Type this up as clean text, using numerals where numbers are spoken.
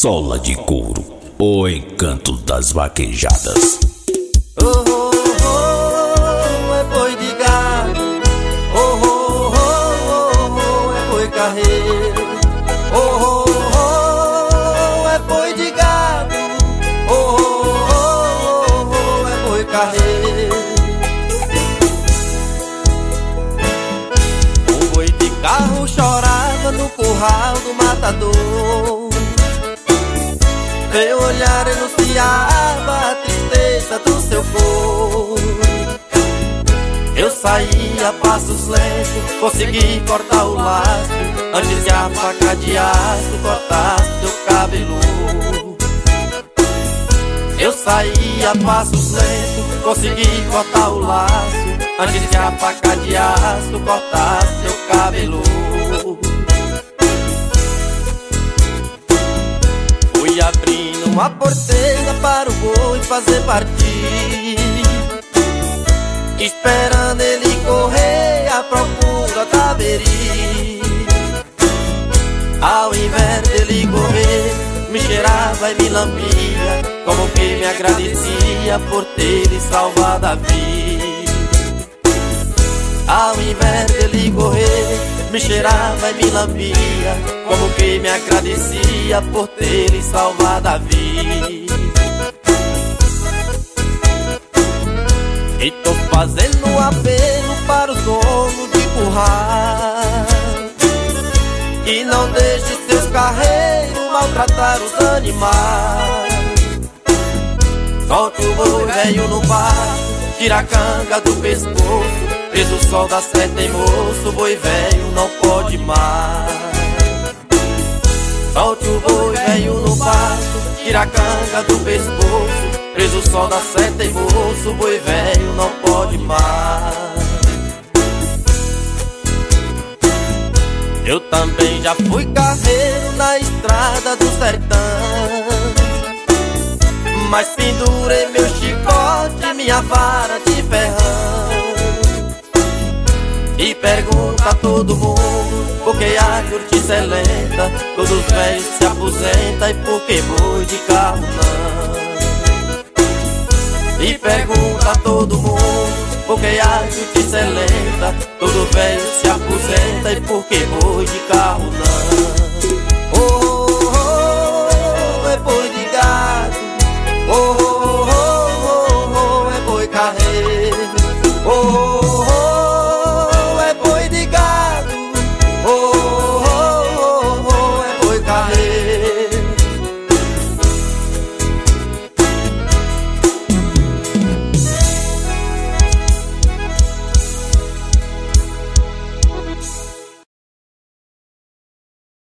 Sola de Couro, o encanto das vaquejadas. Oh, oh, oh, é boi de gado. Oh, oh, oh, oh, é boi carreiro. Oh, oh, oh, é boi de gado. Oh, oh, oh, oh, é boi carreiro. O boi de carro chorava no curral do matador. Meu olhar enunciava a tristeza do seu corpo. Eu saí a passos lentos, consegui cortar o laço antes que a faca de aço cortasse seu cabelo. Eu saí a passos lentos, consegui cortar o laço antes que a faca de aço cortasse seu cabelo. Fui abrindo uma porteira para o boi fazer partir, esperando ele correr à procura da beri. Ao invés dele correr, me cheirava e me lambia, como que me agradecia por ter lhe salvado a vida. Ao invés dele correr, me cheirava e me lambia, como que me agradecia por ter lhe salvado a vida. E tô fazendo um apelo para os donos de curral, que não deixe seus carreiros maltratar os animais. Solte o boi velho no pasto, tira a canga do pescoço, fez o sol da seta em moço, o boi velho não pode mais. Solte o boi velho no pasto, tira a canga do pescoço, fez o sol da seta em moço, o boi velho não pode mais. Eu também já fui carreiro na estrada do sertão, mas pendurei meu chicote, minha vara de ferrão. E pergunta a todo mundo por que a cortiça é lenta, todos os velhos se aposentam e por que boi de carro não. E pergunta a todo mundo por que a cortiça é lenta, todo velho se aposenta e por que boi de carro não.